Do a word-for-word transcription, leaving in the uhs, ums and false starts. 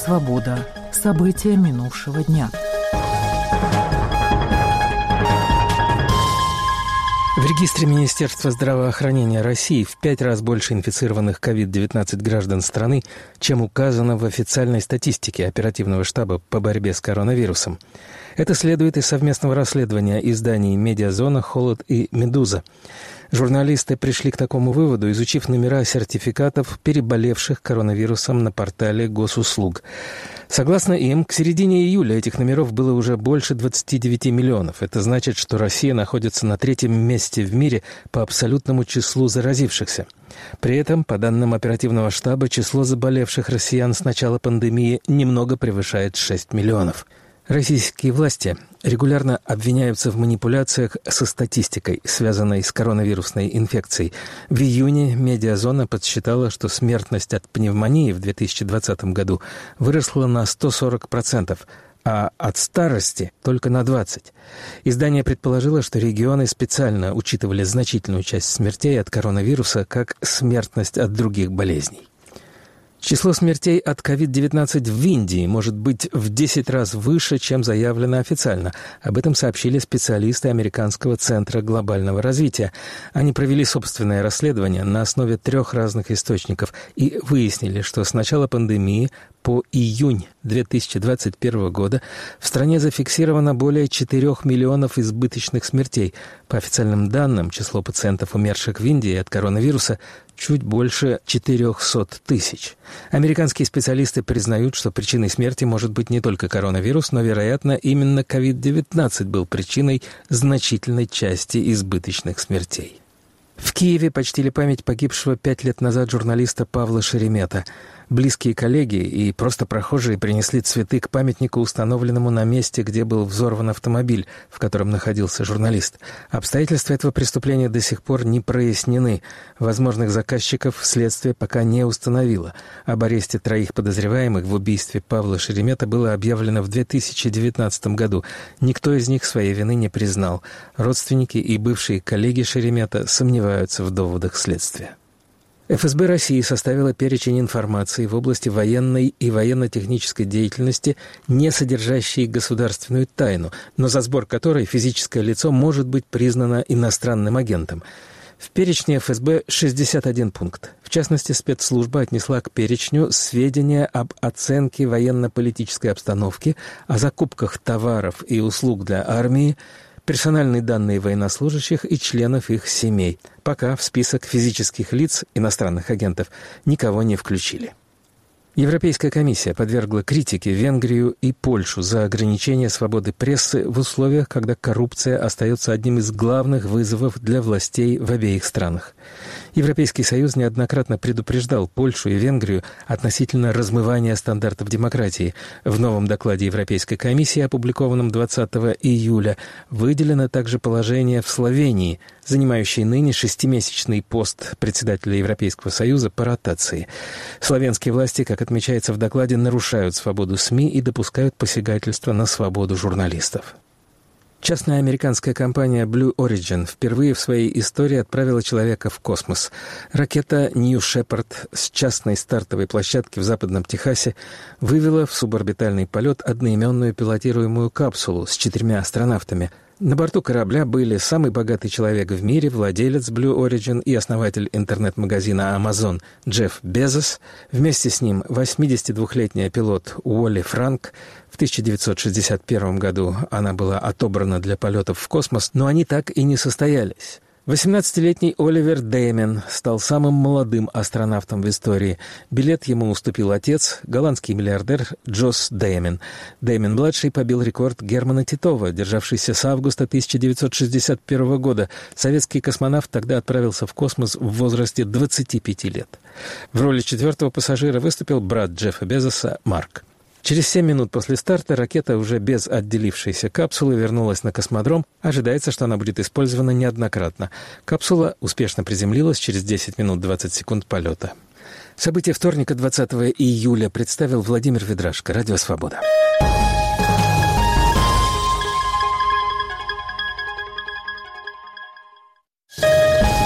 Свобода. События минувшего дня. В регистре Министерства здравоохранения России в пять раз больше инфицированных ковид девятнадцать граждан страны, чем указано в официальной статистике оперативного штаба по борьбе с коронавирусом. Это следует из совместного расследования изданий «Медиазона», «Холод» и «Медуза». Журналисты пришли к такому выводу, изучив номера сертификатов переболевших коронавирусом на портале госуслуг. Согласно им, к середине июля этих номеров было уже больше двадцати девяти миллионов. Это значит, что Россия находится на третьем месте в мире по абсолютному числу заразившихся. При этом, по данным оперативного штаба, число заболевших россиян с начала пандемии немного превышает шесть миллионов. Российские власти регулярно обвиняются в манипуляциях со статистикой, связанной с коронавирусной инфекцией. В июне «Медиазона» подсчитала, что смертность от пневмонии в две тысячи двадцатом году выросла на сто сорок процентов, а от старости только на двадцать процентов. Издание предположило, что регионы специально учитывали значительную часть смертей от коронавируса как смертность от других болезней. Число смертей от ковид девятнадцать в Индии может быть в десять раз выше, чем заявлено официально. Об этом сообщили специалисты Американского центра глобального развития. Они провели собственное расследование на основе трех разных источников и выяснили, что с начала пандемии по июнь две тысячи двадцать первого года в стране зафиксировано более четырёх миллионов избыточных смертей. По официальным данным, число пациентов, умерших в Индии от коронавируса, чуть больше четырехсот тысяч. Американские специалисты признают, что причиной смерти может быть не только коронавирус, но, вероятно, именно ковид девятнадцать был причиной значительной части избыточных смертей. В Киеве почтили память погибшего пять лет назад журналиста Павла Шеремета. Близкие коллеги и просто прохожие принесли цветы к памятнику, установленному на месте, где был взорван автомобиль, в котором находился журналист. Обстоятельства этого преступления до сих пор не прояснены. Возможных заказчиков следствие пока не установило. Об аресте троих подозреваемых в убийстве Павла Шеремета было объявлено в две тысячи девятнадцатом году. Никто из них своей вины не признал. Родственники и бывшие коллеги Шеремета сомневаются в доводах следствия. эф эс бэ России составила перечень информации в области военной и военно-технической деятельности, не содержащей государственную тайну, но за сбор которой физическое лицо может быть признано иностранным агентом. В перечне эф эс бэ шестьдесят один пункт. В частности, спецслужба отнесла к перечню сведения об оценке военно-политической обстановки, о закупках товаров и услуг для армии, персональные данные военнослужащих и членов их семей. Пока в список физических лиц, иностранных агентов, никого не включили. Европейская комиссия подвергла критике Венгрию и Польшу за ограничение свободы прессы в условиях, когда коррупция остается одним из главных вызовов для властей в обеих странах. Европейский Союз неоднократно предупреждал Польшу и Венгрию относительно размывания стандартов демократии. В новом докладе Европейской комиссии, опубликованном двадцатого июля, выделено также положение в Словении, занимающей ныне шестимесячный пост председателя Европейского Союза по ротации. Словенские власти, как отмечается в докладе, нарушают свободу СМИ и допускают посягательства на свободу журналистов. Частная американская компания Blue Origin впервые в своей истории отправила человека в космос. Ракета New Shepard с частной стартовой площадки в Западном Техасе вывела в суборбитальный полет одноименную пилотируемую капсулу с четырьмя астронавтами. На борту корабля были самый богатый человек в мире, владелец Blue Origin и основатель интернет-магазина Amazon Джефф Безос. Вместе с ним восьмидесятидвухлетняя пилот Уолли Франк. В тысяча девятьсот шестьдесят первом году она была отобрана для полетов в космос, но они так и не состоялись. восемнадцатилетний Оливер Деймен стал самым молодым астронавтом в истории. Билет ему уступил отец, голландский миллиардер Джос Деймен. Деймен-младший побил рекорд Германа Титова, державшийся с августа тысяча девятьсот шестьдесят первого года. Советский космонавт тогда отправился в космос в возрасте двадцати пяти лет. В роли четвертого пассажира выступил брат Джеффа Безоса Марк. Через семь минут после старта ракета уже без отделившейся капсулы вернулась на космодром. Ожидается, что она будет использована неоднократно. Капсула успешно приземлилась через десять минут двадцать секунд полета. События вторника, двадцатого июля, представил Владимир Ведрашко. Радио «Свобода».